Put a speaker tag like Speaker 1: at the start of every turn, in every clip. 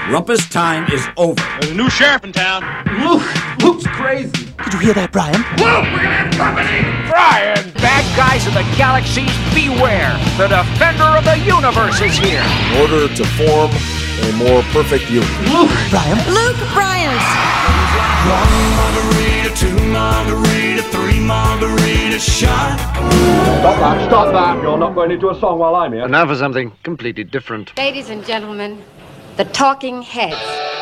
Speaker 1: Rumpus time is over.
Speaker 2: There's a new sheriff in town.
Speaker 1: Luke's crazy.
Speaker 3: Did you hear that, Brian?
Speaker 2: Luke, we're gonna have company! Brian!
Speaker 4: Bad guys of the galaxies, beware! The defender of the universe is here!
Speaker 5: In order to form a more perfect union.
Speaker 1: Luke!
Speaker 3: Brian?
Speaker 6: Luke Bryant!
Speaker 7: 1 margarita, 2 margarita, 3 margarita shot.
Speaker 2: Stop that. You're not going into a song while I'm here.
Speaker 4: And now for something completely different.
Speaker 8: Ladies and gentlemen, the Talking Heads.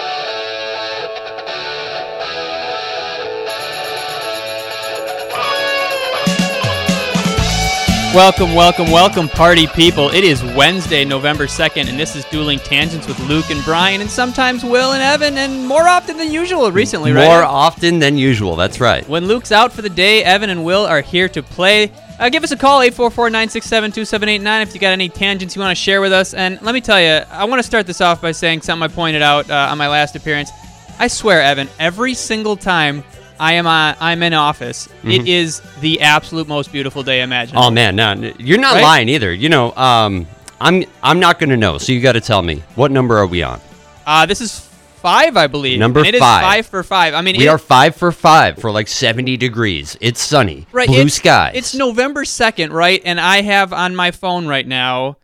Speaker 9: Welcome, party people. It is Wednesday, November 2nd, and this is Dueling Tangents with Luke and Brian, and sometimes Will and Evan, and more often than usual recently, right?
Speaker 10: More often than usual, that's right.
Speaker 9: When Luke's out for the day, Evan and Will are here to play. Give us a call, 844-967-2789, if you got any tangents you want to share with us. And let me tell you, I want to start this off by saying something I pointed out on my last appearance. I swear, Evan, every single time I'm in office, it is the absolute most beautiful day imaginable.
Speaker 10: Oh man, no, you're not lying either. You know, I'm not gonna know, so you got to tell me, what number are we on?
Speaker 9: This is 5, I believe.
Speaker 10: Number 5.
Speaker 9: It is 5 for 5. I mean,
Speaker 10: we are 5 for 5 for like 70 degrees. It's sunny,
Speaker 9: right?
Speaker 10: Blue skies.
Speaker 9: It's November 2nd, right? And I have on my phone right now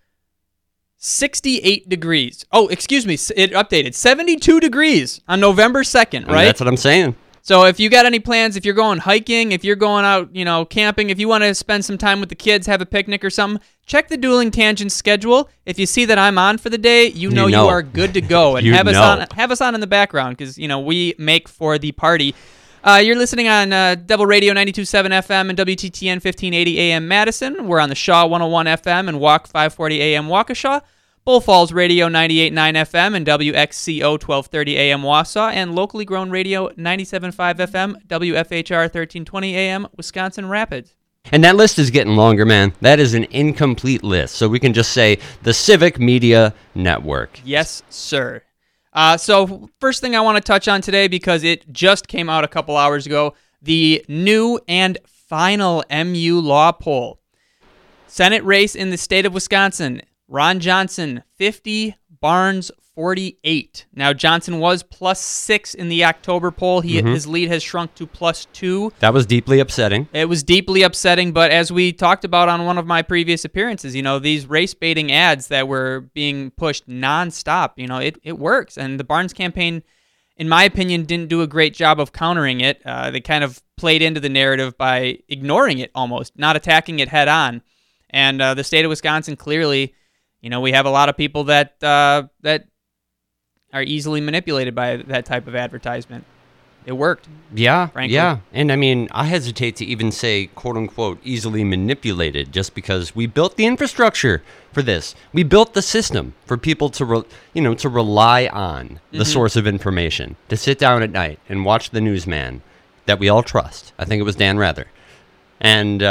Speaker 9: 68 degrees. Oh, excuse me, it updated 72 degrees on November 2nd, right?
Speaker 10: That's what I'm saying.
Speaker 9: So if you got any plans, if you're going hiking, if you're going out, camping, if you want to spend some time with the kids, have a picnic or something, check the Dueling Tangents schedule. If you see that I'm on for the day, you know you are good to go. And have us on in the background because, we make for the party. You're listening on Devil Radio 92.7 FM and WTTN 1580 AM Madison. We're on the Shaw 101 FM and Walk 540 AM Waukesha. Bull Falls Radio 98.9 FM and WXCO 1230 AM Wausau, and locally grown radio 97.5 FM, WFHR 1320 AM Wisconsin Rapids.
Speaker 10: And that list is getting longer, man. That is an incomplete list, so we can just say the Civic Media Network.
Speaker 9: Yes, sir. So first thing I want to touch on today, because it just came out a couple hours ago, the new and final MU law poll. Senate race in the state of Wisconsin. Ron Johnson, 50, Barnes, 48. Now, Johnson was +6 in the October poll. His lead has shrunk to +2.
Speaker 10: That was deeply upsetting.
Speaker 9: It was deeply upsetting, but as we talked about on one of my previous appearances, these race-baiting ads that were being pushed nonstop, it works. And the Barnes campaign, in my opinion, didn't do a great job of countering it. They kind of played into the narrative by ignoring it almost, not attacking it head-on. And the state of Wisconsin clearly... we have a lot of people that are easily manipulated by that type of advertisement. It worked.
Speaker 10: Yeah,
Speaker 9: frankly.
Speaker 10: yeah. And I mean, I hesitate to even say, quote unquote, easily manipulated, just because we built the infrastructure for this. We built the system for people to rely on the source of information, to sit down at night and watch the newsman that we all trust. I think it was Dan Rather. And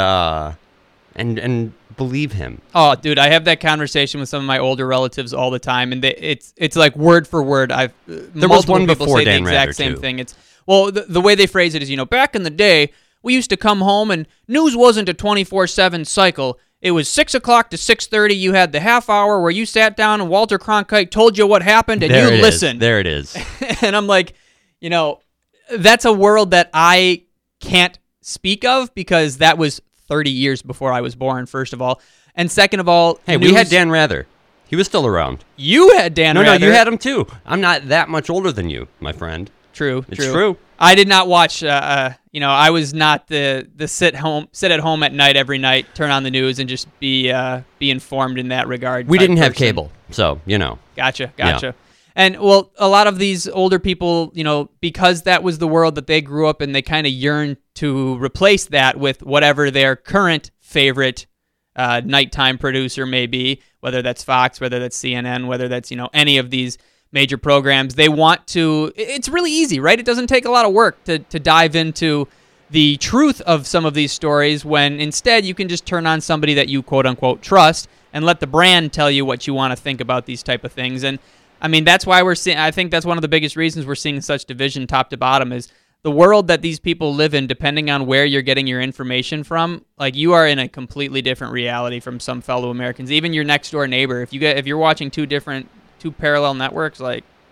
Speaker 10: believe him.
Speaker 9: Oh, dude, I have that conversation with some of my older relatives all the time, and it's like word for word.
Speaker 10: There was one before Dan Rather,
Speaker 9: the exact same thing. It's the way they phrase it is, back in the day, we used to come home and news wasn't a 24/7 cycle. It was 6 o'clock to 6:30. You had the half hour where you sat down and Walter Cronkite told you what happened, and you listened.
Speaker 10: There it is.
Speaker 9: And I'm like, that's a world that I can't speak of, because that was 30 years before I was born, first of all. And second of all...
Speaker 10: Hey, we had Dan Rather. He was still around.
Speaker 9: You had Dan Rather.
Speaker 10: No, you had him too. I'm not that much older than you, my friend.
Speaker 9: True.
Speaker 10: It's true.
Speaker 9: I did not watch, I was not the sit at home at night every night, turn on the news, and just be informed in that regard.
Speaker 10: We didn't have cable, so,
Speaker 9: Gotcha.
Speaker 10: Yeah.
Speaker 9: And, a lot of these older people, because that was the world that they grew up in, they kind of yearn to replace that with whatever their current favorite nighttime producer may be, whether that's Fox, whether that's CNN, whether that's, any of these major programs. They want to... It's really easy, right? It doesn't take a lot of work to dive into the truth of some of these stories, when instead you can just turn on somebody that you quote-unquote trust and let the brand tell you what you want to think about these type of things. And I mean, that's why we're seeing, I think that's one of the biggest reasons we're seeing such division top to bottom, is the world that these people live in, depending on where you're getting your information from. Like, you are in a completely different reality from some fellow Americans, even your next door neighbor. If you're watching two parallel networks, like,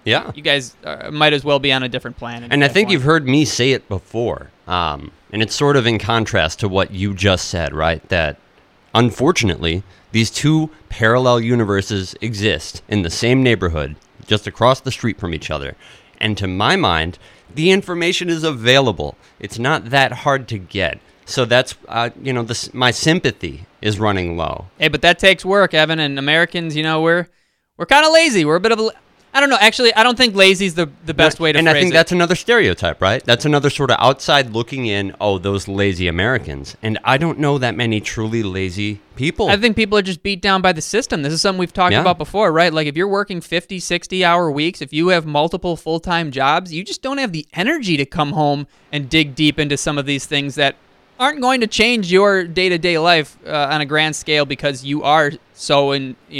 Speaker 10: Yeah.
Speaker 9: You guys might as well be on a different planet.
Speaker 10: And I think you've heard me say it before. And it's sort of in contrast to what you just said, right? That unfortunately, these two parallel universes exist in the same neighborhood, just across the street from each other. And to my mind, the information is available. It's not that hard to get. So that's, my sympathy is running low.
Speaker 9: Hey, but that takes work, Evan. And Americans, we're kind of lazy. We're a bit of a... I don't know. Actually, I don't think lazy's the best way to phrase it.
Speaker 10: And I think that's another stereotype, right? That's another sort of outside looking in, those lazy Americans. And I don't know that many truly lazy people.
Speaker 9: I think people are just beat down by the system. This is something we've talked about before, right? Like if you're working 50, 60-hour weeks, if you have multiple full-time jobs, you just don't have the energy to come home and dig deep into some of these things that aren't going to change your day-to-day life on a grand scale because you are so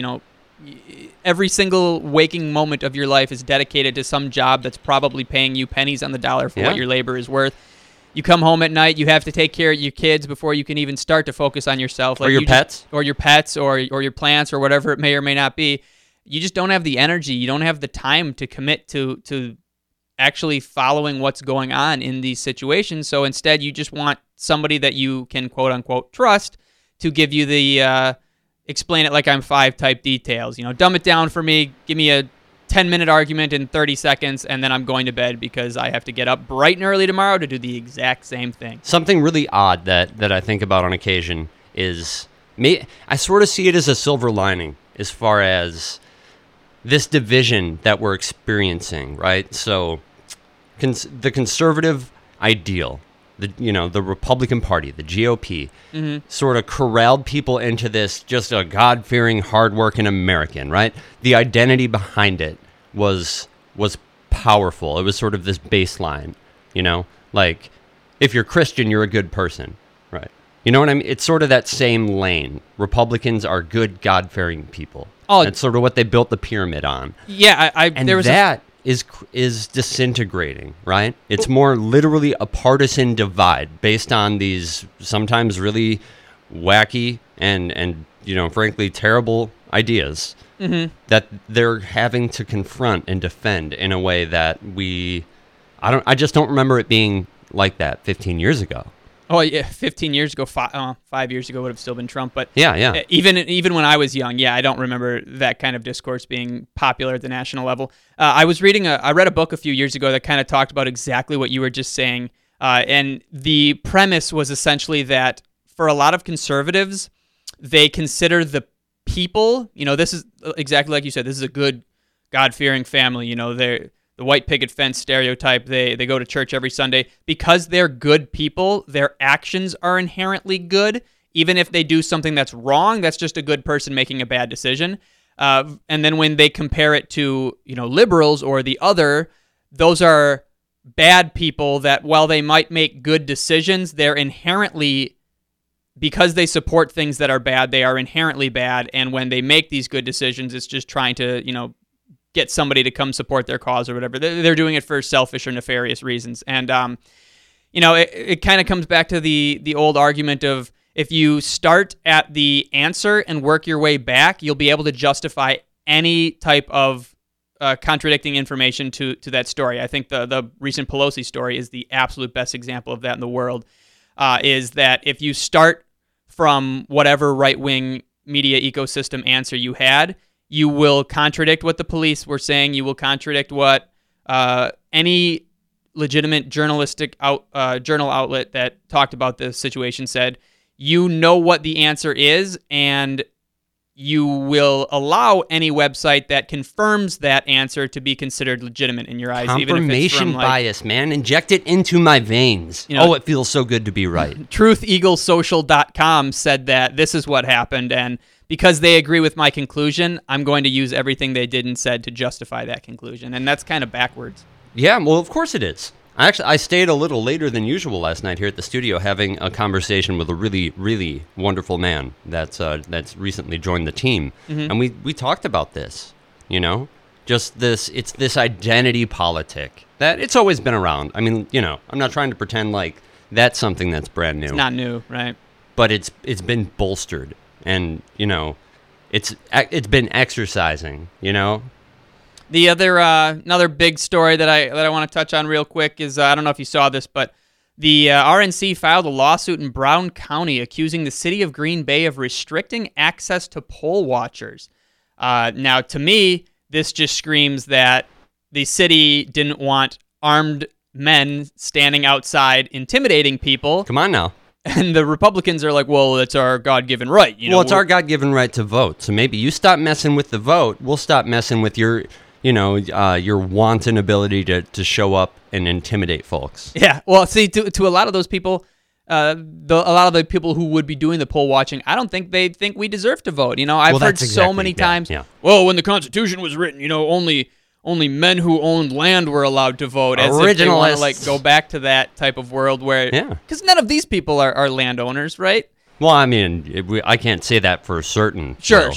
Speaker 9: every single waking moment of your life is dedicated to some job that's probably paying you pennies on the dollar for what your labor is worth. You come home at night, you have to take care of your kids before you can even start to focus on yourself.
Speaker 10: Or your pets.
Speaker 9: Or your pets, or your plants, or whatever it may or may not be. You just don't have the energy. You don't have the time to commit to actually following what's going on in these situations. So instead, you just want somebody that you can quote-unquote trust to give you the explain it like I'm five type details. Dumb it down for me, give me a 10-minute argument in 30 seconds, and then I'm going to bed because I have to get up bright and early tomorrow to do the exact same thing.
Speaker 10: Something really odd that I think about on occasion is, I sort of see it as a silver lining as far as this division that we're experiencing, right? So the conservative ideal, the Republican Party, the GOP, sort of corralled people into this just a God-fearing, hard-working American, right? The identity behind it was powerful. It was sort of this baseline, like if you're Christian, you're a good person, right? You know what I mean? It's sort of that same lane. Republicans are good, God-fearing people. Oh, that's sort of what they built the pyramid on.
Speaker 9: Yeah,
Speaker 10: that is disintegrating, right? It's more literally a partisan divide based on these sometimes really wacky and frankly terrible ideas that they're having to confront and defend in a way that I just don't remember it being like that 15 years ago.
Speaker 9: Oh yeah, 15 years ago, 5 years ago would have still been Trump. But
Speaker 10: yeah.
Speaker 9: Even when I was young, I don't remember that kind of discourse being popular at the national level. I read a book a few years ago that kind of talked about exactly what you were just saying, and the premise was essentially that for a lot of conservatives, they consider the people. This is exactly like you said. This is a good, God-fearing family. They're the white picket fence stereotype, they go to church every Sunday. Because they're good people, their actions are inherently good. Even if they do something that's wrong, that's just a good person making a bad decision. And then when they compare it to, liberals or the other, those are bad people that while they might make good decisions, they're inherently, because they support things that are bad, they are inherently bad. And when they make these good decisions, it's just trying to, get somebody to come support their cause or whatever. They're doing it for selfish or nefarious reasons. And, it kind of comes back to the old argument of if you start at the answer and work your way back, you'll be able to justify any type of contradicting information to that story. I think the recent Pelosi story is the absolute best example of that in the world, is that if you start from whatever right-wing media ecosystem answer you had, you will contradict what the police were saying. You will contradict what any legitimate journalistic journal outlet that talked about the situation said. You know what the answer is, and you will allow any website that confirms that answer to be considered legitimate in your eyes.
Speaker 10: Confirmation
Speaker 9: even if it's from,
Speaker 10: bias, man. Inject it into my veins. It feels so good to be right.
Speaker 9: TruthEagleSocial.com said that this is what happened, and because they agree with my conclusion, I'm going to use everything they did and said to justify that conclusion. And that's kind of backwards.
Speaker 10: Yeah, well, of course it is. I stayed a little later than usual last night here at the studio having a conversation with a really, really wonderful man that's recently joined the team. And we talked about this, just it's this identity politic that it's always been around. I mean, I'm not trying to pretend like that's something that's brand new.
Speaker 9: It's not new, right?
Speaker 10: But it's been bolstered. And, it's been exercising,
Speaker 9: The other another big story that I want to touch on real quick is I don't know if you saw this, but the RNC filed a lawsuit in Brown County accusing the city of Green Bay of restricting access to poll watchers. Now, to me, this just screams that the city didn't want armed men standing outside intimidating people.
Speaker 10: Come on now.
Speaker 9: And the Republicans are like, well, it's our God-given right. You know,
Speaker 10: well, it's our God-given right to vote. So maybe you stop messing with the vote. We'll stop messing with your wanton ability to show up and intimidate folks.
Speaker 9: Yeah. Well, see, to a lot of those people, a lot of the people who would be doing the poll watching, I don't think they think we deserve to vote. You know, I've heard so many times, well, when the Constitution was written, you know, only men who owned land were allowed to vote. As if they want to like go back to that type of world where, because none of these people are landowners, right?
Speaker 10: Well, I mean, I can't say that for certain.
Speaker 9: Sure.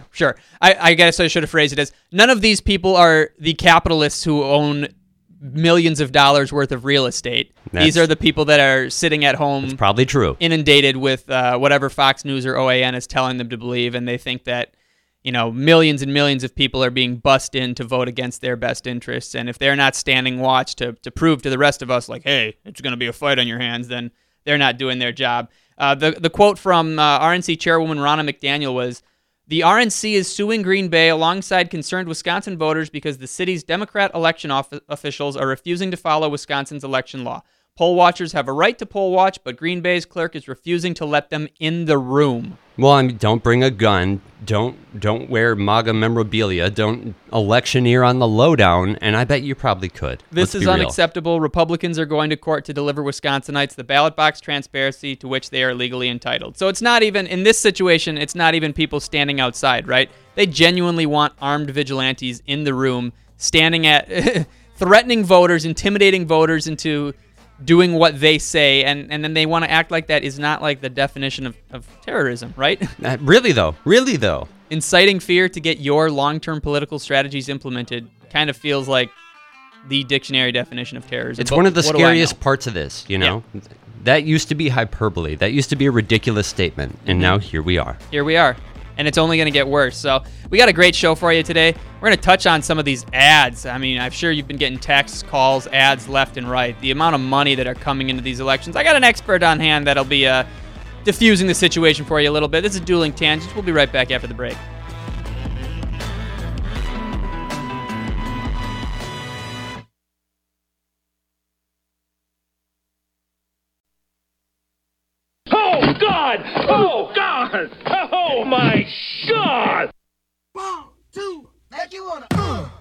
Speaker 9: I guess I should have phrased it as, none of these people are the capitalists who own millions of dollars worth of real estate. These are the people that are sitting at home.
Speaker 10: It's probably true.
Speaker 9: Inundated with whatever Fox News or OAN is telling them to believe, and they think that, you know, millions and millions of people are being bussed in to vote against their best interests. And if they're not standing watch to prove to the rest of us, like, hey, it's going to be a fight on your hands, then they're not doing their job. The quote from RNC Chairwoman Ronna McDaniel was, "The RNC is suing Green Bay alongside concerned Wisconsin voters because the city's Democrat election officials are refusing to follow Wisconsin's election law. Poll watchers have a right to poll watch, but Green Bay's clerk is refusing to let them in the room."
Speaker 10: Well, I mean, don't bring a gun. Don't wear MAGA memorabilia. Don't electioneer on the lowdown. And I bet you probably could.
Speaker 9: This is unacceptable. Republicans are going to court to deliver Wisconsinites the ballot box transparency to which they are legally entitled. So it's not even, in this situation, it's not even people standing outside, right? They genuinely want armed vigilantes in the room, standing at, threatening voters, intimidating voters into doing what they say, and then they want to act like that is not like the definition of terrorism, right?
Speaker 10: Really though.
Speaker 9: Inciting fear to get your long-term political strategies implemented kind of feels like the dictionary definition of terrorism.
Speaker 10: It's one of the scariest parts of this, you know? Yeah. That used to be hyperbole. That used to be a ridiculous statement, and now here we are.
Speaker 9: Here we are. And it's only going to get worse. So we got a great show for you today. We're going to touch on some of these ads. I mean, I'm sure you've been getting texts, calls, ads left and right. The amount of money that are coming into these elections. I got an expert on hand that'll be diffusing the situation for you a little bit. This is Dueling Tangents. We'll be right back after the break.
Speaker 3: Oh, God! Oh, God! Oh, my God!
Speaker 7: 1, 2, make you wanna.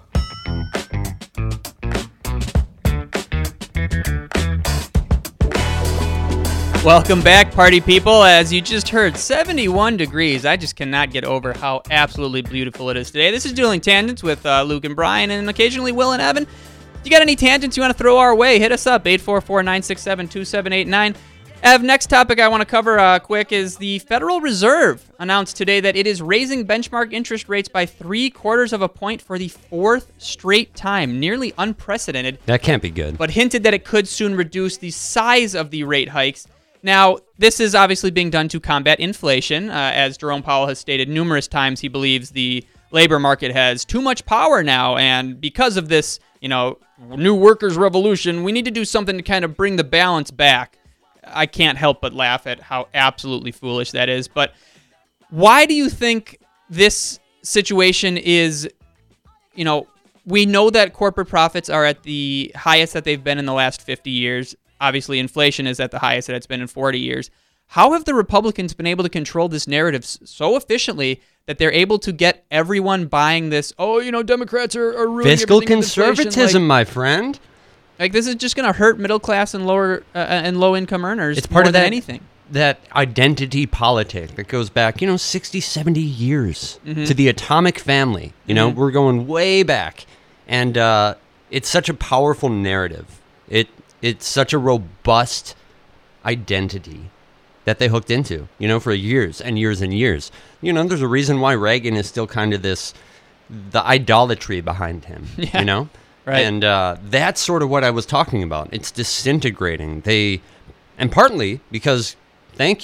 Speaker 9: Welcome back, party people. As you just heard, 71 degrees. I just cannot get over how absolutely beautiful it is today. This is Dueling Tangents with Luke and Brian, and occasionally Will and Evan. If you got any tangents you want to throw our way, hit us up, 844-967-2789. Ev, next topic I want to cover quick is the Federal Reserve announced today that it is raising benchmark interest rates by 0.75 of a point for the fourth straight time, nearly unprecedented.
Speaker 10: That can't be good.
Speaker 9: But hinted that it could soon reduce the size of the rate hikes. Now, this is obviously being done to combat inflation. As Jerome Powell has stated numerous times, he believes the labor market has too much power now, and because of this, new workers' revolution, we need to do something to kind of bring the balance back. I can't help but laugh at how absolutely foolish that is. But why do you think this situation is, we know that corporate profits are at the highest that they've been in the last 50 years. Obviously, inflation is at the highest that it's been in 40 years. How have the Republicans been able to control this narrative so efficiently that they're able to get everyone buying this, Democrats are ruining
Speaker 10: fiscal
Speaker 9: everything with inflation?
Speaker 10: Conservatism, my friend.
Speaker 9: Like, this is just going to hurt middle class and lower and low income earners.
Speaker 10: It's part
Speaker 9: more
Speaker 10: of
Speaker 9: than
Speaker 10: that,
Speaker 9: anything.
Speaker 10: That identity politic that goes back, 60, 70 years to the atomic family. We're going way back, and it's such a powerful narrative. It's such a robust identity that they hooked into, for years and years and years. There's a reason why Reagan is still kind of the idolatry behind him, Right. And that's sort of what I was talking about. It's disintegrating. And partly because, thank you,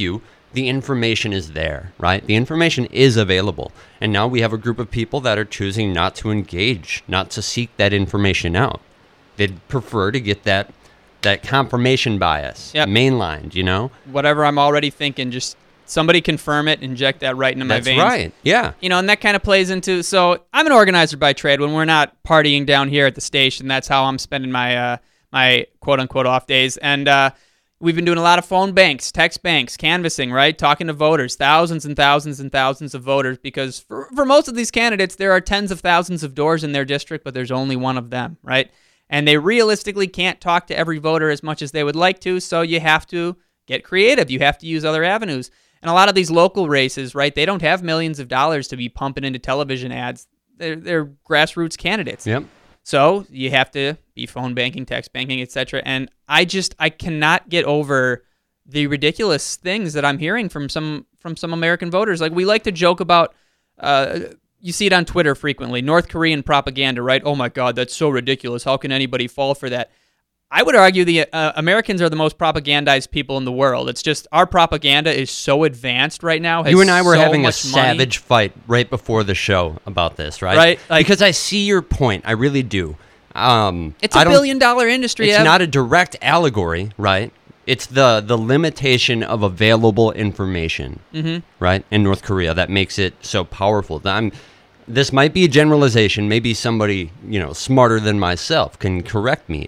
Speaker 10: the information is there, right? The information is available. And now we have a group of people that are choosing not to engage, not to seek that information out. They'd prefer to get that confirmation bias mainlined, you know?
Speaker 9: Whatever I'm already thinking, just somebody confirm it, inject that right into my veins.
Speaker 10: That's right, yeah.
Speaker 9: You know, and that kind of plays into, so I'm an organizer by trade. When we're not partying down here at the station, that's how I'm spending my my quote-unquote off days. And we've been doing a lot of phone banks, text banks, canvassing, right? Talking to voters, thousands and thousands and thousands of voters, because for most of these candidates, there are tens of thousands of doors in their district, but there's only one of them, right? And they realistically can't talk to every voter as much as they would like to, so you have to get creative. You have to use other avenues. And a lot of these local races, right, they don't have millions of dollars to be pumping into television ads. They're grassroots candidates.
Speaker 10: Yep.
Speaker 9: So you have to be phone banking, text banking, etc. And I cannot get over the ridiculous things that I'm hearing from some American voters. Like, we like to joke about, you see it on Twitter frequently, North Korean propaganda, right? Oh my God, that's so ridiculous. How can anybody fall for that? I would argue the Americans are the most propagandized people in the world. It's just our propaganda is so advanced right now.
Speaker 10: You and I were having a savage fight right before the show about this, right?
Speaker 9: Right. Like,
Speaker 10: because I see your point. I really do.
Speaker 9: It's a $1 billion industry.
Speaker 10: It's not a direct allegory, right? It's the limitation of available information, right, in North Korea that makes it so powerful. This might be a generalization. Maybe somebody, smarter than myself can correct me.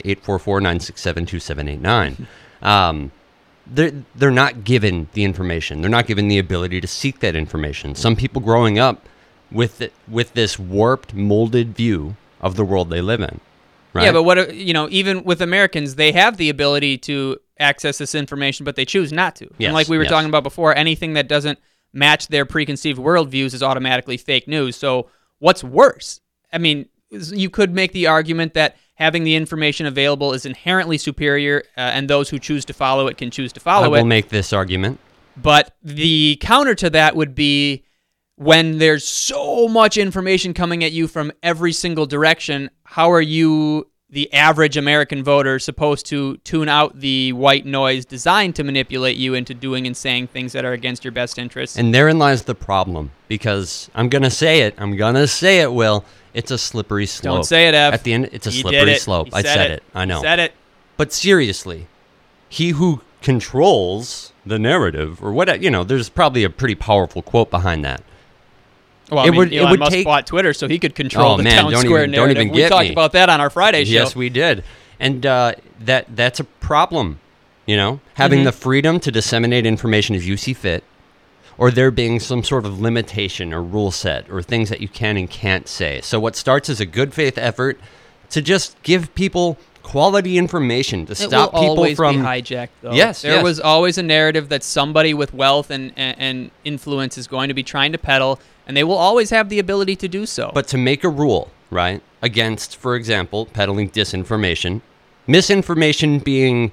Speaker 10: 844-967-2789. They're not given the information. They're not given the ability to seek that information. Some people growing up with this warped, molded view of the world they live in. Right?
Speaker 9: Yeah, but even with Americans, they have the ability to access this information, but they choose not to.
Speaker 10: Yes,
Speaker 9: and like we were talking about before, anything that doesn't match their preconceived worldviews is automatically fake news. So what's worse? I mean, you could make the argument that having the information available is inherently superior, and those who choose to follow it can choose to follow it.
Speaker 10: I will make this argument.
Speaker 9: But the counter to that would be, when there's so much information coming at you from every single direction, how are you, the average American voter, supposed to tune out the white noise designed to manipulate you into doing and saying things that are against your best interests?
Speaker 10: And therein lies the problem, because I'm going to say it, Will. It's a slippery slope.
Speaker 9: Don't say it, Ev.
Speaker 10: At the end, it's a slippery slope. I said it. I know.
Speaker 9: You said it.
Speaker 10: But seriously, he who controls the narrative, or what, there's probably a pretty powerful quote behind that.
Speaker 9: Well, Elon Musk bought Twitter, so he could control the town square narrative. We talked about that on our Friday show.
Speaker 10: Yes, we did. And that's a problem, having the freedom to disseminate information as you see fit, or there being some sort of limitation or rule set or things that you can and can't say. So what starts as a good faith effort to just give people quality information to stop people
Speaker 9: always
Speaker 10: from
Speaker 9: be hijacked, though.
Speaker 10: Yes,
Speaker 9: there was always a narrative that somebody with wealth and influence is going to be trying to peddle, and they will always have the ability to do so.
Speaker 10: But to make a rule, right, against, for example, peddling disinformation, misinformation being,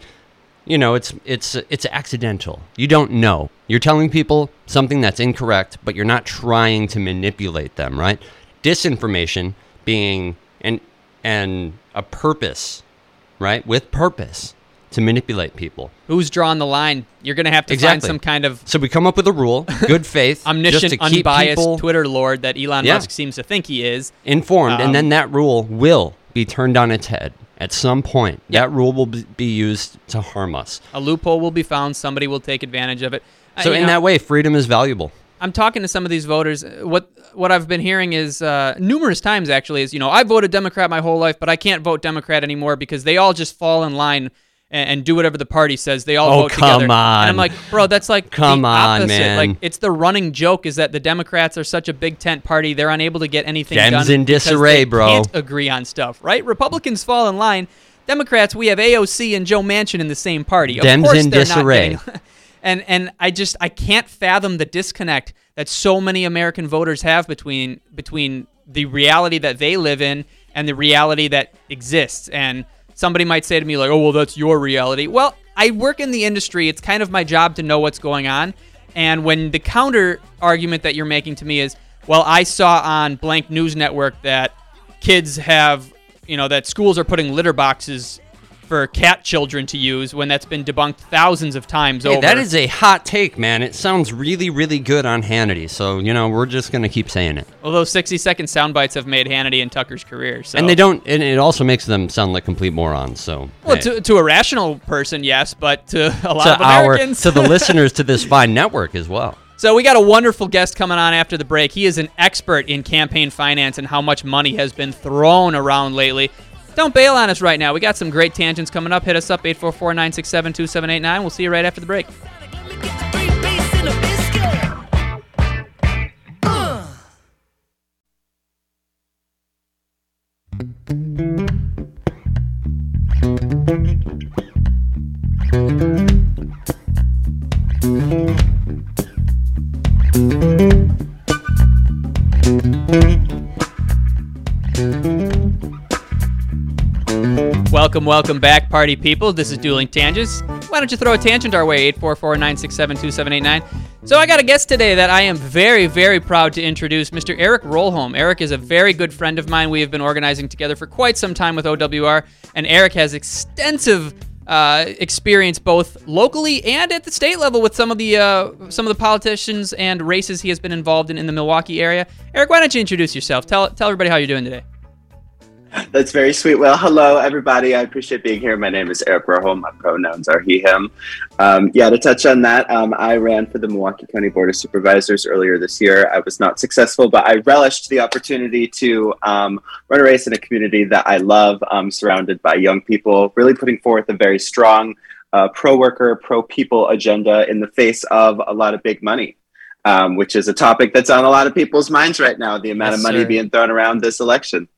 Speaker 10: it's accidental. You don't know. You're telling people something that's incorrect, but you're not trying to manipulate them, right? Disinformation being a purpose, right, with purpose to manipulate people.
Speaker 9: Who's drawing the line? You're going to have to find some kind of...
Speaker 10: So we come up with a rule, good faith,
Speaker 9: omniscient,
Speaker 10: just to keep
Speaker 9: unbiased
Speaker 10: people,
Speaker 9: Twitter lord that Elon Musk seems to think he is.
Speaker 10: Informed, and then that rule will be turned on its head at some point. That rule will be used to harm us.
Speaker 9: A loophole will be found. Somebody will take advantage of it.
Speaker 10: So in that way, freedom is valuable.
Speaker 9: I'm talking to some of these voters. What I've been hearing is numerous times, actually, is, I voted Democrat my whole life, but I can't vote Democrat anymore because they all just fall in line and do whatever the party says. They all vote together.
Speaker 10: Come on.
Speaker 9: And I'm like, bro, that's like
Speaker 10: come
Speaker 9: the
Speaker 10: on,
Speaker 9: opposite.
Speaker 10: man.
Speaker 9: Like, it's the running joke is that the Democrats are such a big tent party, they're unable to get anything done.
Speaker 10: Dems in disarray,
Speaker 9: because they can't agree on stuff, right? Republicans fall in line. Democrats, we have AOC and Joe Manchin in the same party. Of
Speaker 10: Dems
Speaker 9: course
Speaker 10: in
Speaker 9: they're
Speaker 10: disarray.
Speaker 9: Not getting, and I can't fathom the disconnect that so many American voters have between the reality that they live in and the reality that exists. And somebody might say to me, like, oh, well, that's your reality. Well, I work in the industry. It's kind of my job to know what's going on. And when the counter argument that you're making to me is, well, I saw on blank news network that kids have, that schools are putting litter boxes for cat children to use when that's been debunked thousands of times
Speaker 10: Hey,
Speaker 9: over.
Speaker 10: that is a hot take, man. It sounds really, really good on Hannity. So, we're just going to keep saying it.
Speaker 9: Well, those 60-second sound bites have made Hannity and Tucker's career. So.
Speaker 10: And it also makes them sound like complete morons. So,
Speaker 9: well,
Speaker 10: hey.
Speaker 9: to a rational person, yes, but to a lot of Americans.
Speaker 10: To the listeners to this fine network as well.
Speaker 9: So we got a wonderful guest coming on after the break. He is an expert in campaign finance and how much money has been thrown around lately. Don't bail on us right now. We got some great tangents coming up. Hit us up, 844-967-2789. We'll see you right after the break. Welcome back, party people. This is Dueling Tangents. Why don't you throw a tangent our way, 844-967-2789. So I got a guest today that I am very, very proud to introduce, Mr. Eric Rolholm. Eric is a very good friend of mine. We have been organizing together for quite some time with OWR, and Eric has extensive experience both locally and at the state level with some of the politicians and races he has been involved in the Milwaukee area. Eric, why don't you introduce yourself? Tell everybody how you're doing today.
Speaker 6: That's very sweet. Well, hello, everybody. I appreciate being here. My name is Eric Rolholm. My pronouns are he, him. To touch on that, I ran for the Milwaukee County Board of Supervisors earlier this year. I was not successful, but I relished the opportunity to run a race in a community that I love, surrounded by young people, really putting forth a very strong pro-worker, pro-people agenda in the face of a lot of big money, which is a topic that's on a lot of people's minds right now, the amount of money being thrown around this election.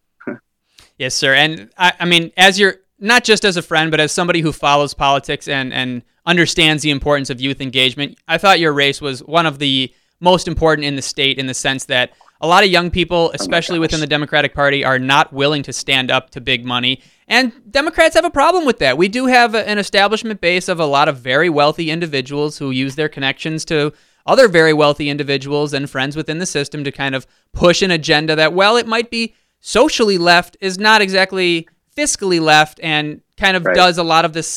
Speaker 9: Yes, sir. And I mean, as you're not just as a friend, but as somebody who follows politics and understands the importance of youth engagement, I thought your race was one of the most important in the state in the sense that a lot of young people, especially within the Democratic Party, are not willing to stand up to big money. And Democrats have a problem with that. We do have an establishment base of a lot of very wealthy individuals who use their connections to other very wealthy individuals and friends within the system to kind of push an agenda that, while it might be socially left, is not exactly fiscally left and kind of does a lot of the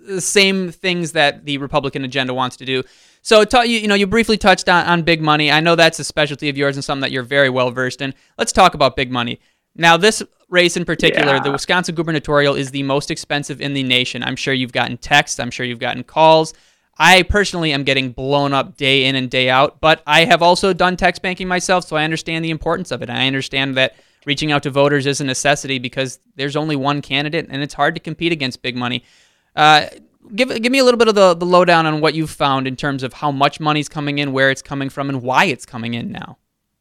Speaker 9: same things that the Republican agenda wants to do. So you briefly touched on big money. I know that's a specialty of yours and something that you're very well versed in. Let's talk about big money. Now, this race in particular, the Wisconsin gubernatorial, is the most expensive in the nation. I'm sure you've gotten texts. I'm sure you've gotten calls. I personally am getting blown up day in and day out, but I have also done text banking myself, so I understand the importance of it. I understand that reaching out to voters is a necessity because there's only one candidate, and it's hard to compete against big money. Give me a little bit of the lowdown on what you've found in terms of how much money's coming in, where it's coming from, and why it's coming in now.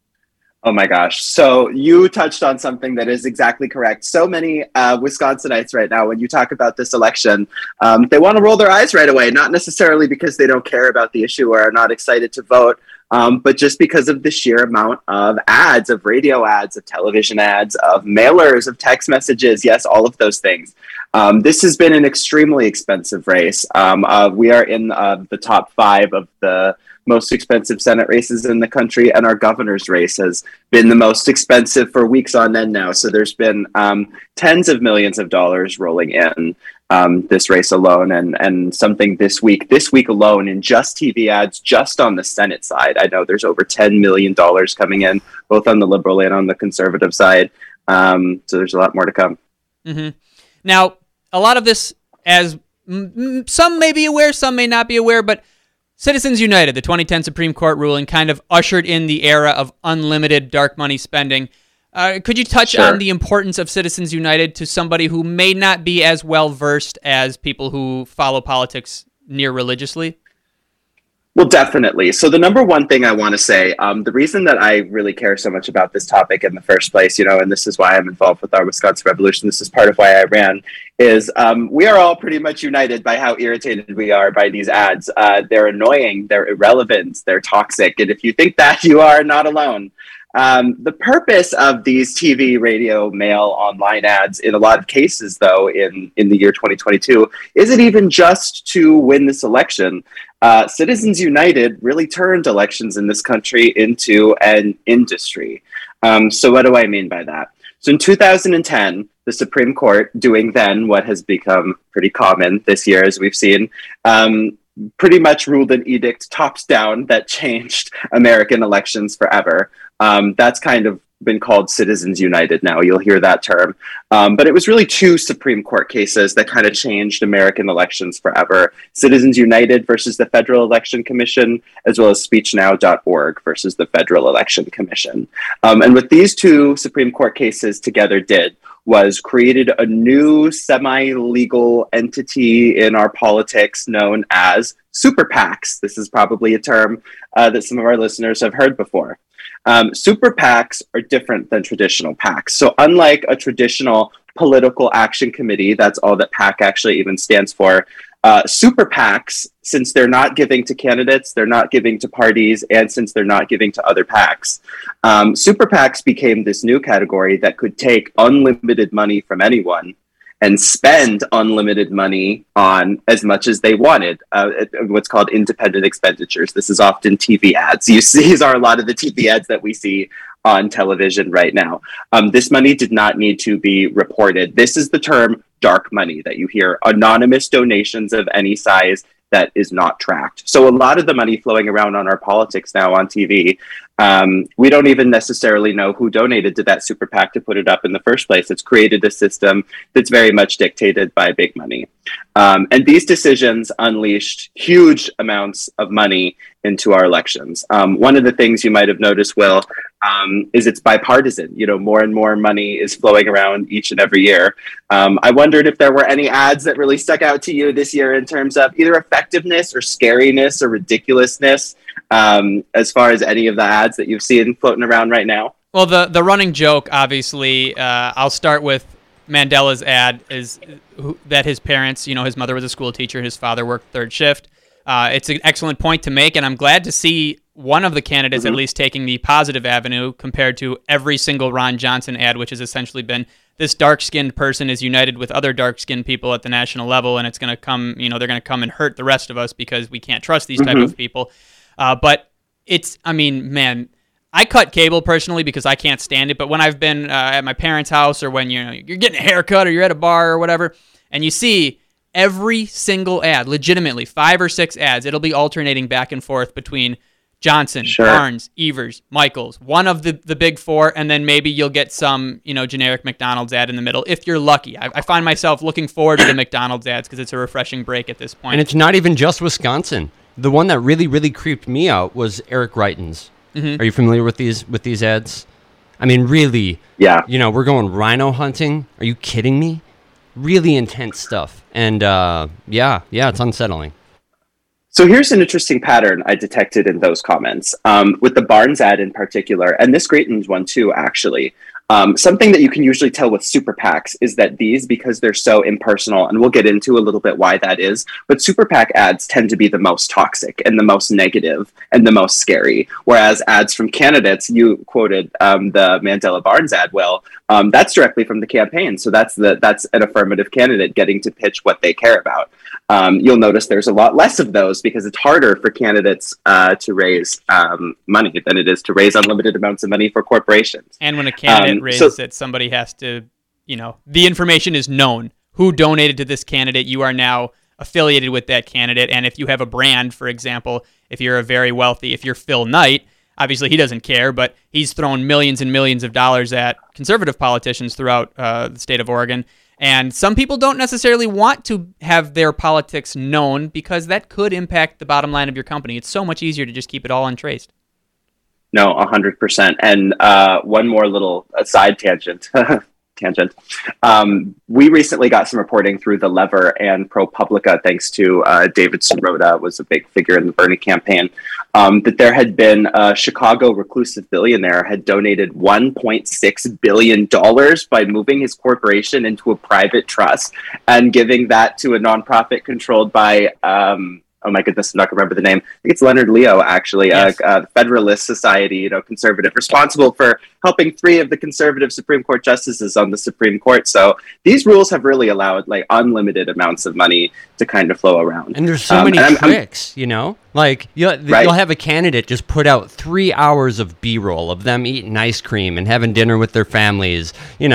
Speaker 6: Oh my gosh. So you touched on something that is exactly correct. So many Wisconsinites right now, when you talk about this election, they want to roll their eyes right away, not necessarily because they don't care about the issue or are not excited to vote, but just because of the sheer amount of ads, of radio ads, of television ads, of mailers, of text messages. Yes, all of those things. This has been an extremely expensive race. We are in the top 5 of the most expensive Senate races in the country, and our governor's race has been the most expensive for weeks on end now. So there's been tens of millions of dollars rolling in this race alone, and something this week alone in just TV ads, just on the Senate side. I know there's over $10 million coming in, both on the liberal and on the conservative side. So there's a lot more to come.
Speaker 9: Mm-hmm. Now, a lot of this, as some may be aware, some may not be aware, but Citizens United, the 2010 Supreme Court ruling, kind of ushered in the era of unlimited dark money spending. Could you touch on the importance of Citizens United to somebody who may not be as well versed as people who follow politics near religiously?
Speaker 6: Well, definitely. So the number one thing I want to say, the reason that I really care so much about this topic in the first place, and this is why I'm involved with our Wisconsin Revolution, this is part of why I ran, is we are all pretty much united by how irritated we are by these ads. They're annoying, they're irrelevant, they're toxic. And if you think that, you are not alone. The purpose of these TV, radio, mail, online ads, in a lot of cases, though, in the year 2022, isn't even just to win this election. Citizens United really turned elections in this country into an industry. So what do I mean by that? So in 2010, the Supreme Court, doing then what has become pretty common this year, as we've seen, pretty much ruled an edict tops down that changed American elections forever. That's kind of been called Citizens United now. You'll hear that term. But it was really two Supreme Court cases that kind of changed American elections forever. Citizens United versus the Federal Election Commission, as well as SpeechNow.org versus the Federal Election Commission. And what these two Supreme Court cases together did was created a new semi-legal entity in our politics known as super PACs. This is probably a term that some of our listeners have heard before. Super PACs are different than traditional PACs. So unlike a traditional political action committee, that's all that PAC actually even stands for, super PACs, since they're not giving to candidates, they're not giving to parties, and since they're not giving to other PACs, super PACs became this new category that could take unlimited money from anyone and spend unlimited money on as much as they wanted, what's called independent expenditures. This is often TV ads. These are a lot of the TV ads that we see on television right now. This money did not need to be reported. This is the term dark money that you hear, anonymous donations of any size that is not tracked. So a lot of the money flowing around on our politics now on TV, we don't even necessarily know who donated to that super PAC to put it up in the first place. It's created a system that's very much dictated by big money. And these decisions unleashed huge amounts of money into our elections. One of the things you might have noticed, Will, is it's bipartisan. You know, more and more money is flowing around each and every year. I wondered if there were any ads that really stuck out to you this year in terms of either effectiveness or scariness or ridiculousness, as far as any of the ads that you've seen floating around right now.
Speaker 9: Well, the running joke, obviously, I'll start with Mandela's ad, is that his parents, you know, his mother was a school teacher, his father worked third shift. It's an excellent point to make, and I'm glad to see one of the candidates at least taking the positive avenue compared to every single Ron Johnson ad, which has essentially been this dark-skinned person is united with other dark-skinned people at the national level, and it's going to come, you know, they're going to come and hurt the rest of us because we can't trust these type of people. But it's, I mean, man, I cut cable personally because I can't stand it, but when I've been at my parents' house or when you're getting a haircut or you're at a bar or whatever, and you see every single ad, legitimately 5 or 6 ads, it'll be alternating back and forth between Johnson, Barnes, Evers, Michaels, one of the big four, and then maybe you'll get some, you know, generic McDonald's ad in the middle if you're lucky. I find myself looking forward to the McDonald's ads because it's a refreshing break at this point.
Speaker 10: And it's not even just Wisconsin. The one that really, really creeped me out was Eric Greitens. Are you familiar with these ads? I mean, really,
Speaker 6: yeah.
Speaker 10: You know, we're going rhino hunting. Are you kidding me? Really intense stuff. And yeah, it's unsettling.
Speaker 6: So here's an interesting pattern I detected in those comments, with the Barnes ad in particular, and this Greitens one too, actually. Something that you can usually tell with super PACs is that these, because they're so impersonal, and we'll get into a little bit why that is, but super PAC ads tend to be the most toxic and the most negative and the most scary. Whereas ads from candidates, you quoted the Mandela Barnes ad, Will, that's directly from the campaign. So that's an affirmative candidate getting to pitch what they care about. You'll notice there's a lot less of those because it's harder for candidates to raise money than it is to raise unlimited amounts of money for corporations.
Speaker 9: And when a candidate raises it, somebody has to, you know, the information is known. Who donated to this candidate? You are now affiliated with that candidate. And if you have a brand, for example, if you're if you're Phil Knight, obviously he doesn't care, but he's thrown millions and millions of dollars at conservative politicians throughout the state of Oregon. And some people don't necessarily want to have their politics known because that could impact the bottom line of your company. It's so much easier to just keep it all untraced.
Speaker 6: No, 100%. And one more little side tangent. We recently got some reporting through The Lever and ProPublica, thanks to David Sirota, was a big figure in the Bernie campaign, that there had been a Chicago reclusive billionaire had donated $1.6 billion by moving his corporation into a private trust and giving that to a nonprofit controlled by oh my goodness, I'm not going to remember the name. I think it's Leonard Leo, actually,
Speaker 9: Yes.
Speaker 6: Federalist Society, conservative, responsible for helping 3 of the conservative Supreme Court justices on the Supreme Court. So these rules have really allowed like unlimited amounts of money to kind of flow around.
Speaker 10: And there's so many tricks, Like you'll have a candidate just put out 3 hours of B-roll of them eating ice cream and having dinner with their families.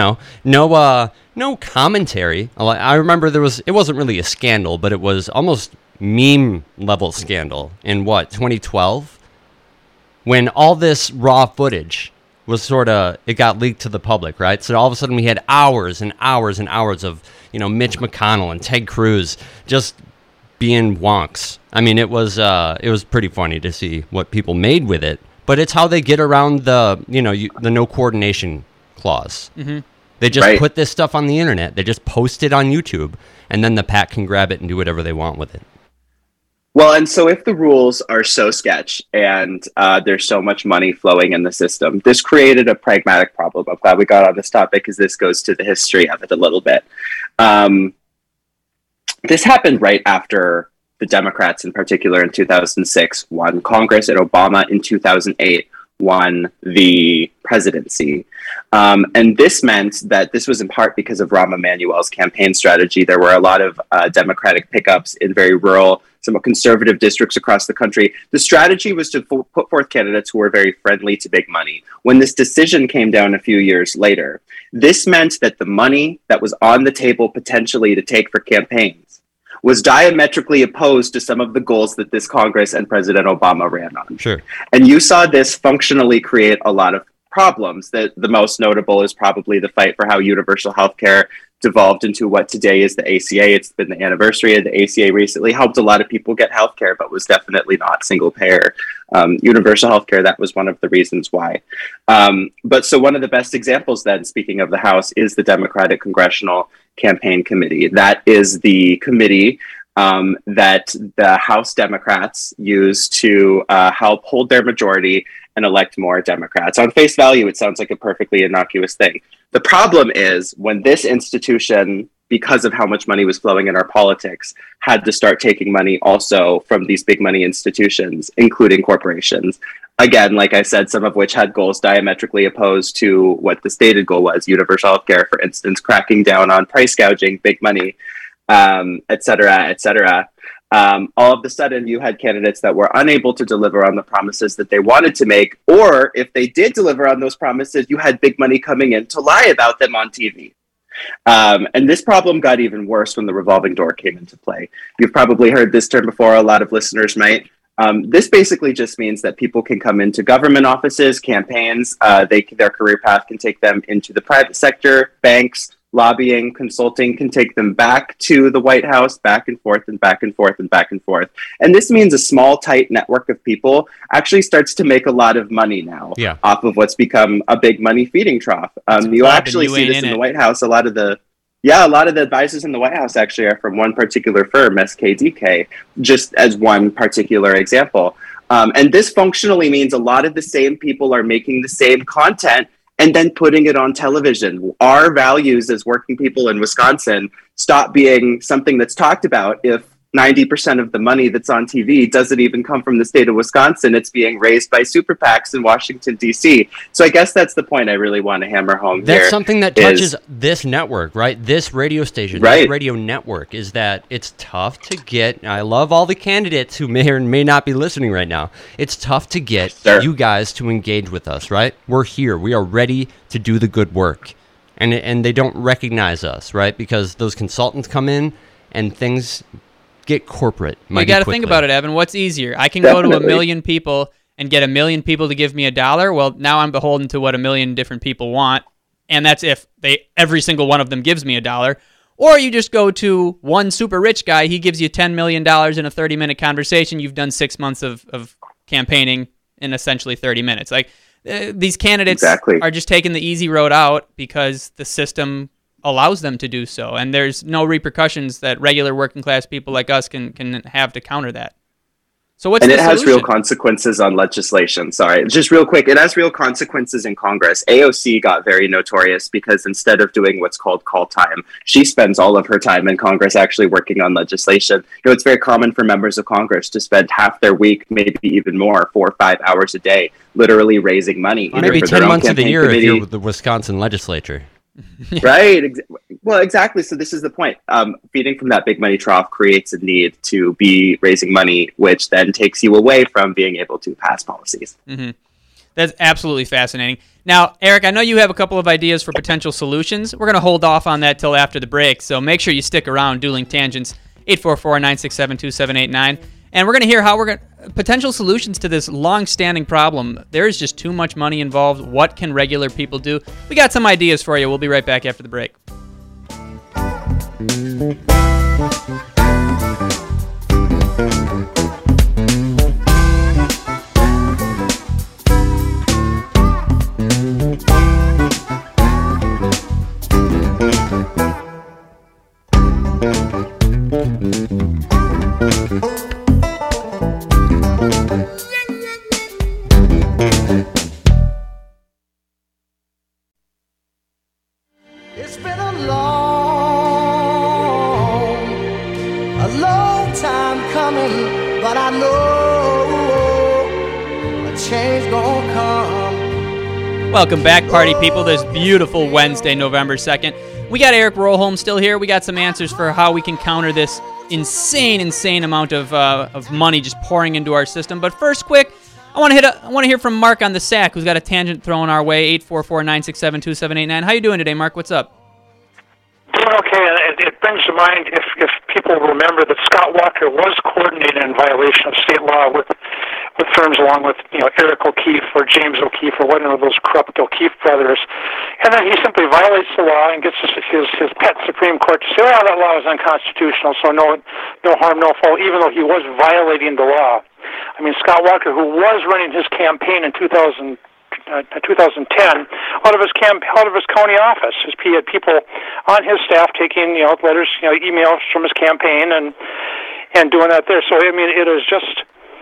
Speaker 10: No commentary. I remember it wasn't really a scandal, but it was almost meme level scandal in 2012, when all this raw footage was it got leaked to the public, right? So all of a sudden we had hours and hours and hours of Mitch McConnell and Ted Cruz just being wonks. I mean, it was pretty funny to see what people made with it, but it's how they get around the no coordination clause.
Speaker 9: Mm-hmm.
Speaker 10: They just put this stuff on the internet. They just post it on YouTube, and then the PAC can grab it and do whatever they want with it.
Speaker 6: Well, and so if the rules are so sketch and there's so much money flowing in the system, this created a pragmatic problem. I'm glad we got on this topic because this goes to the history of it a little bit. This happened right after the Democrats, in particular in 2006, won Congress, and Obama in 2008 won the presidency. And this meant that this was in part because of Rahm Emanuel's campaign strategy. There were a lot of Democratic pickups in very rural, somewhat conservative districts across the country. The strategy was to put forth candidates who were very friendly to big money. When this decision came down a few years later, this meant that the money that was on the table potentially to take for campaigns was diametrically opposed to some of the goals that this Congress and President Obama ran on.
Speaker 10: Sure.
Speaker 6: And you saw this functionally create a lot of problems. That the most notable is probably the fight for how universal health care devolved into what today is the ACA. It's been the anniversary of the ACA recently. Helped a lot of people get health care, but was definitely not single payer. Universal health care, that was one of the reasons why. But so one of the best examples then, speaking of the House, is the Democratic Congressional Campaign Committee. That is the committee that the House Democrats use to help hold their majority and elect more Democrats. On face value, it sounds like a perfectly innocuous thing. The problem is when this institution, because of how much money was flowing in our politics, had to start taking money also from these big money institutions, including corporations. Again, like I said, some of which had goals diametrically opposed to what the stated goal was, universal health care, for instance, cracking down on price gouging, big money, et cetera, et cetera. All of a sudden, you had candidates that were unable to deliver on the promises that they wanted to make, or if they did deliver on those promises, you had big money coming in to lie about them on TV. And this problem got even worse when the revolving door came into play. You've probably heard this term before, a lot of listeners might. This basically just means that people can come into government offices, campaigns, their career path can take them into the private sector, banks, lobbying, consulting can take them back to the White House, back and forth and back and forth and back and forth. And this means a small, tight network of people actually starts to make a lot of money now off of what's become a big money feeding trough. You actually see this in the White House. A lot of the advisors in the White House actually are from one particular firm, SKDK, just as one particular example. And this functionally means a lot of the same people are making the same content and then putting it on television. Our values as working people in Wisconsin stop being something that's talked about if 90% of the money that's on TV doesn't even come from the state of Wisconsin. It's being raised by super PACs in Washington, D.C. So I guess that's the point I really want to hammer home here.
Speaker 10: That's something that touches this network, right? This radio station, this radio network, is that it's tough to get. I love all the candidates who may or may not be listening right now. It's tough to get you guys to engage with us, right? We're here. We are ready to do the good work. And they don't recognize us, right? Because those consultants come in and things get corporate.
Speaker 9: You got to think about it, Evan. What's easier? I can go to 1 million people and get 1 million people to give me $1. Well, now I'm beholden to what 1 million different people want, and that's if every single one of them gives me $1. Or you just go to one super rich guy. He gives you $10 million in a 30-minute conversation. You've done 6 months of campaigning in essentially 30 minutes. Like these candidates are just taking the easy road out because the system allows them to do so, and there's no repercussions that regular working class people like us can have to counter that. So what's
Speaker 6: and
Speaker 9: the
Speaker 6: it has
Speaker 9: solution?
Speaker 6: real consequences on legislation. Sorry, just real quick. It has real consequences in Congress. AOC got very notorious because instead of doing what's called call time, she spends all of her time in Congress actually working on legislation. It's very common for members of Congress to spend half their week, maybe even more, 4 or 5 hours a day, literally raising money.
Speaker 10: Maybe
Speaker 6: for
Speaker 10: 10
Speaker 6: their own
Speaker 10: months of the
Speaker 6: campaign
Speaker 10: year
Speaker 6: committee.
Speaker 10: if you're with the Wisconsin legislature.
Speaker 6: Right. Well, exactly. So this is the point. Feeding from that big money trough creates a need to be raising money, which then takes you away from being able to pass policies.
Speaker 9: Mm-hmm. That's absolutely fascinating. Now, Eric, I know you have a couple of ideas for potential solutions. We're going to hold off on that till after the break, so make sure you stick around. Dueling Tangents, 844-967-2789. And we're going to hear how potential solutions to this long-standing problem. There is just too much money involved. What can regular people do? We got some ideas for you. We'll be right back after the break.
Speaker 7: It's been a long time coming, but I know a change gonna come.
Speaker 9: Welcome back, party people, this beautiful Wednesday, November 2nd. We got Eric Roholm still here. We got some answers for how we can counter this insane amount of money just pouring into our system. But first, quick, I want to hear from Mark on the sack, who's got a tangent thrown our way. 844-967-2789. How you doing today, Mark? What's up?
Speaker 11: Doing okay. It brings to mind if people remember that Scott Walker was coordinated in violation of state law with firms along with Eric O'Keefe or James O'Keefe or one of those corrupt O'Keefe brothers, and then he simply violates the law and gets his pet Supreme Court to say, "Oh, that law is unconstitutional, so no harm, no foul," even though he was violating the law. I mean, Scott Walker, who was running his campaign in 2010 out of his county office. He had people on his staff taking letters, emails from his campaign and doing that there. So I mean, it is just,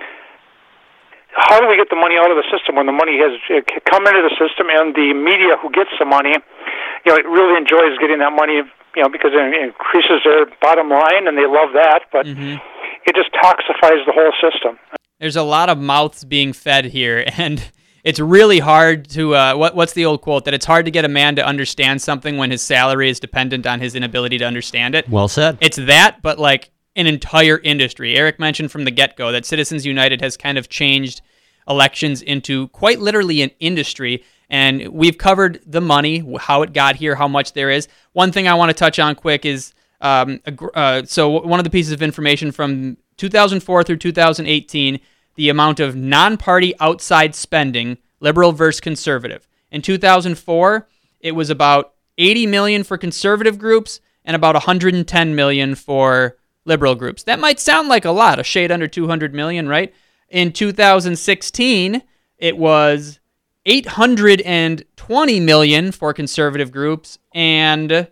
Speaker 11: how do we get the money out of the system when the money has come into the system, and the media who gets the money, it really enjoys getting that money, because it increases their bottom line and they love that, but it just toxifies the whole system.
Speaker 9: There's a lot of mouths being fed here, and it's really hard to, what's the old quote, that it's hard to get a man to understand something when his salary is dependent on his inability to understand it.
Speaker 10: Well said.
Speaker 9: It's that, but like an entire industry. Eric mentioned from the get-go that Citizens United has kind of changed elections into quite literally an industry, and we've covered the money, how it got here, how much there is. One thing I want to touch on quick is, so one of the pieces of information from 2004 through 2018, the amount of non-party outside spending, liberal versus conservative. In 2004, it was about $80 million for conservative groups and about $110 million for liberal groups. That might sound like a lot, a shade under $200 million, right? In 2016, it was $820 million for conservative groups and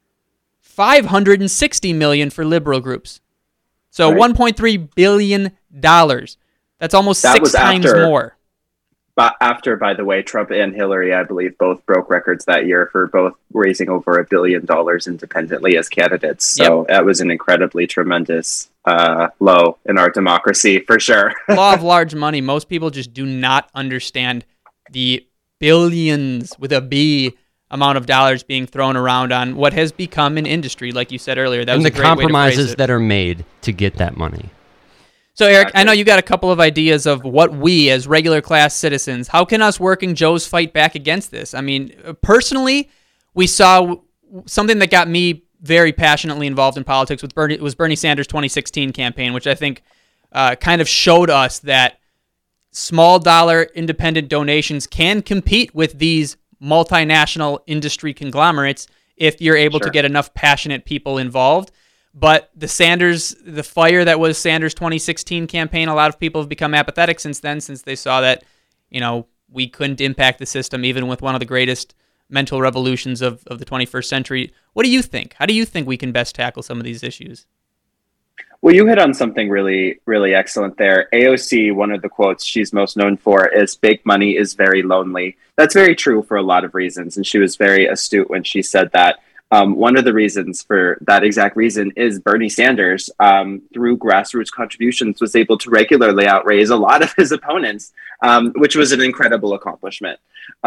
Speaker 9: $560 million for liberal groups. So
Speaker 6: right.
Speaker 9: $1.3 billion. That's almost six times more.
Speaker 6: But after, by the way, Trump and Hillary, I believe, both broke records that year for both raising over $1 billion independently as candidates. So that was an incredibly tremendous low in our democracy, for sure.
Speaker 9: Law of large money. Most people just do not understand the billions with a B amount of dollars being thrown around on what has become an industry, like you said earlier. That
Speaker 10: and
Speaker 9: was
Speaker 10: the
Speaker 9: a great
Speaker 10: compromises
Speaker 9: way to phrase it.
Speaker 10: that are made to get that money.
Speaker 9: So, Eric, I know you got a couple of ideas of what we, as regular class citizens, how can us working Joes fight back against this? I mean, personally, we saw something that got me very passionately involved in politics with Bernie Sanders' 2016 campaign, which I think kind of showed us that small dollar independent donations can compete with these multinational industry conglomerates if you're able to get enough passionate people involved. But the fire that was Sanders' 2016 campaign, a lot of people have become apathetic since then, since they saw that, we couldn't impact the system even with one of the greatest mental revolutions of the 21st century. What do you think? How do you think we can best tackle some of these issues?
Speaker 6: Well, you hit on something really, really excellent there. AOC, one of the quotes she's most known for is "big money is very lonely." That's very true for a lot of reasons, and she was very astute when she said that. One of the reasons for that exact reason is Bernie Sanders, through grassroots contributions, was able to regularly outraise a lot of his opponents, which was an incredible accomplishment.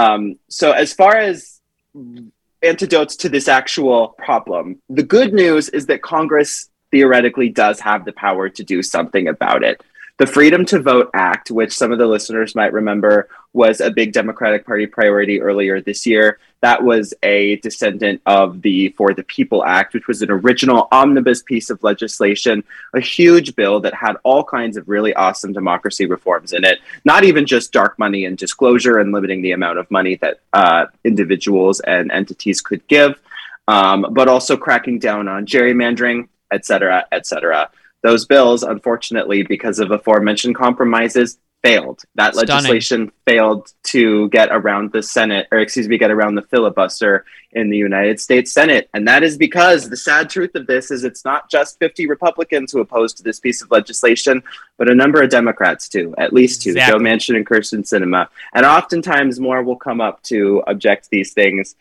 Speaker 6: So as far as antidotes to this actual problem, the good news is that Congress theoretically does have the power to do something about it. The Freedom to Vote Act, which some of the listeners might remember was a big Democratic Party priority earlier this year, that was a descendant of the For the People Act, which was an original omnibus piece of legislation, a huge bill that had all kinds of really awesome democracy reforms in it, not even just dark money and disclosure and limiting the amount of money that individuals and entities could give, but also cracking down on gerrymandering, et cetera, et cetera. Those bills, unfortunately, because of aforementioned compromises, failed. That legislation failed to get around the Senate, get around the filibuster in the United States Senate. And that is because the sad truth of this is it's not just 50 Republicans who opposed this piece of legislation, but a number of Democrats too, at least two, Joe Manchin and Kyrsten Sinema. And oftentimes more will come up to object these things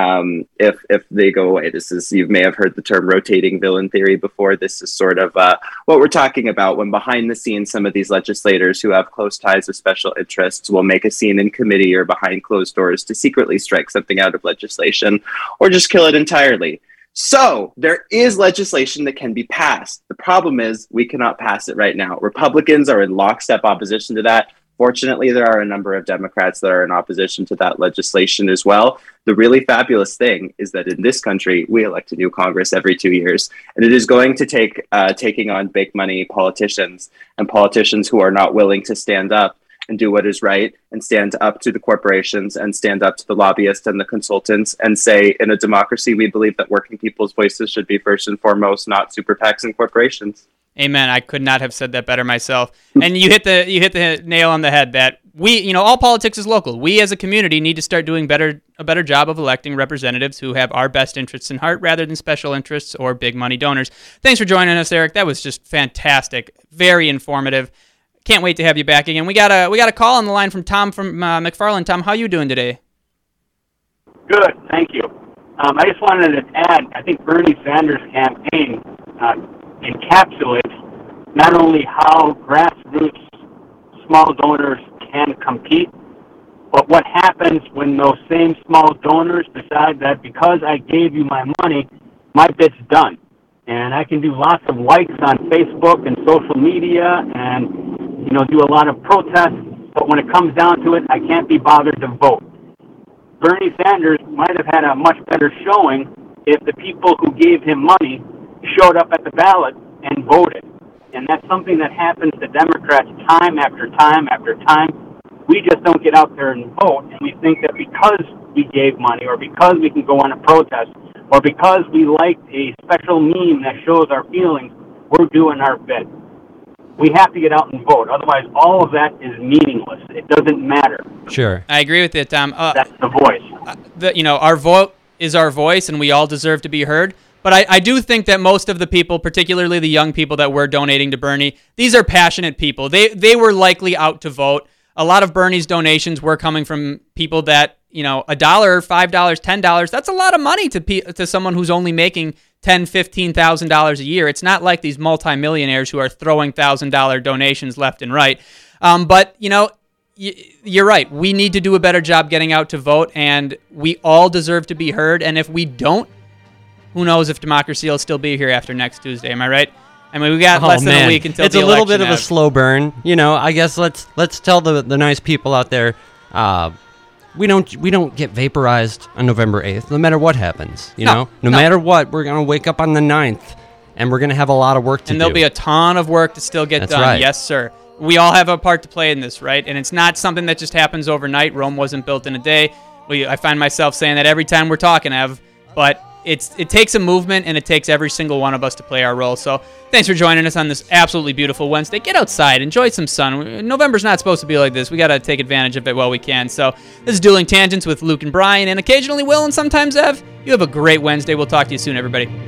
Speaker 6: if they go away. This is, you may have heard the term rotating villain theory before. This is sort of what we're talking about when behind the scenes, some of these legislators who have close ties with special interests will make a scene in committee or behind closed doors to secretly strike something out of legislation or just kill it entirely. So there is legislation that can be passed. The problem is we cannot pass it right now. Republicans are in lockstep opposition to that. Fortunately, there are a number of Democrats that are in opposition to that legislation as well. The really fabulous thing is that in this country, we elect a new Congress every 2 years. And it is going to take taking on big money politicians and politicians who are not willing to stand up and do what is right and stand up to the corporations and stand up to the lobbyists and the consultants and say, in a democracy, we believe that working people's voices should be first and foremost, not super PACs and corporations.
Speaker 9: Amen. I could not have said that better myself. And you hit the nail on the head that we, all politics is local. We as a community need to start doing a better job of electing representatives who have our best interests in heart rather than special interests or big money donors. Thanks for joining us, Eric. That was just fantastic. Very informative. Can't wait to have you back again. We got a call on the line from Tom from McFarland. Tom, how you doing today?
Speaker 12: Good, thank you. I just wanted to add, I think Bernie Sanders' campaign encapsulates not only how grassroots small donors can compete, but what happens when those same small donors decide that because I gave you my money, my bit's done. And I can do lots of likes on Facebook and social media and, do a lot of protests, but when it comes down to it, I can't be bothered to vote. Bernie Sanders might have had a much better showing if the people who gave him money showed up at the ballot and voted. And that's something that happens to Democrats time after time after time. We just don't get out there and vote, and we think that because we gave money or because we can go on a protest or because we liked a special meme that shows our feelings, we're doing our bit. We have to get out and vote. Otherwise, all of that is meaningless. It doesn't matter.
Speaker 10: Sure.
Speaker 9: I agree with it, Tom.
Speaker 12: That's the voice.
Speaker 9: Our vote is our voice, and we all deserve to be heard. But I do think that most of the people, particularly the young people that were donating to Bernie, these are passionate people. They were likely out to vote. A lot of Bernie's donations were coming from people that, $1, $5, $10, that's a lot of money to someone who's only making $10,000, $15,000 a year. It's not like these multimillionaires who are throwing $1,000 donations left and right. But, you're right. We need to do a better job getting out to vote, and we all deserve to be heard. And if we don't, who knows if democracy will still be here after next Tuesday? Am I right? I mean, we got less than a week until
Speaker 10: it's
Speaker 9: the election.
Speaker 10: It's a little bit of a slow burn. I guess let's tell the nice people out there, we don't get vaporized on November 8th, no matter what happens. No matter what, we're gonna wake up on the 9th, and we're gonna have a lot of work to do.
Speaker 9: And there'll be a ton of work to still get
Speaker 10: That's
Speaker 9: done.
Speaker 10: Right.
Speaker 9: Yes, sir. We all have a part to play in this, right? And it's not something that just happens overnight. Rome wasn't built in a day. I find myself saying that every time we're talking, Ev, but it takes a movement, and it takes every single one of us to play our role. So thanks for joining us on this absolutely beautiful Wednesday. Get outside. Enjoy some sun. November's not supposed to be like this. We got to take advantage of it while we can. So this is Dueling Tangents with Luke and Brian, and occasionally Will, and sometimes Ev. You have a great Wednesday. We'll talk to you soon, everybody.